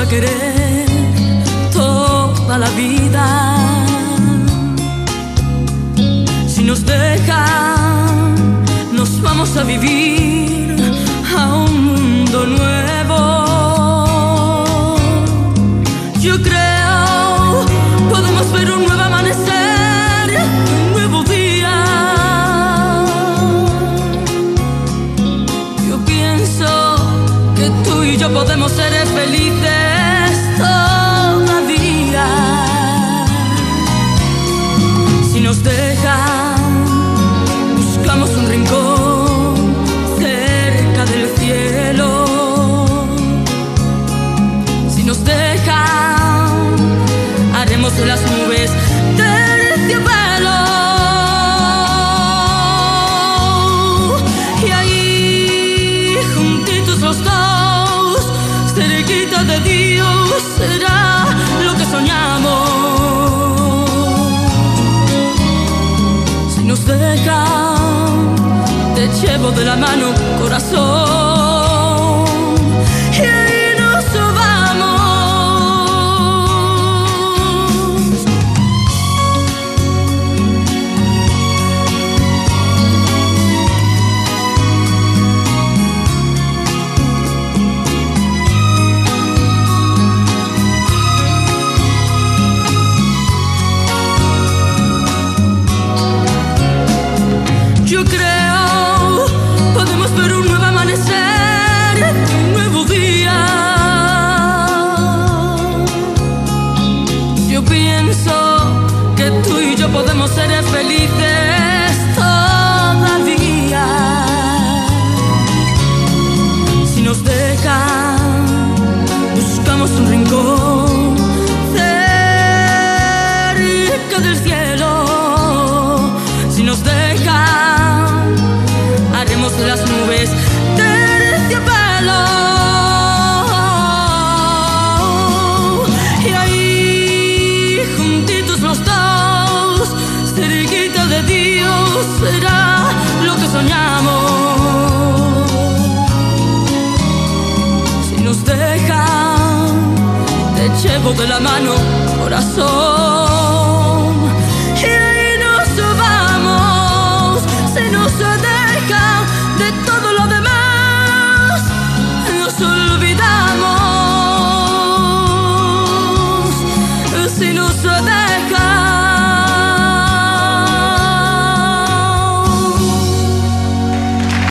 a querer toda la vida. Si nos dejan, nos vamos a vivir a un mundo nuevo. Yo creo podemos ver un nuevo amanecer, un nuevo día. Yo pienso que tú y yo podemos ser felices todavía. Si nos dejan, buscamos un rincón cerca del cielo. Si nos dejan, haremos de las nubes terciopelo. Y ahí, juntitos los dos, cerquita de Dios, será lo que soñamos. Si nos dejan, te llevo de la mano, corazón, y ahí nos vamos. Yo creo podemos ver un nuevo amanecer, un nuevo día. Yo pienso que tú y yo podemos ser felices todavía. Si nos dejan, buscamos un rincón cerca del cielo. Si nos dejan, haremos de las nubes terciopelo. Y ahí, juntitos los dos, cerquita de Dios, será lo que soñamos. Si nos dejan, te llevo de la mano, corazón.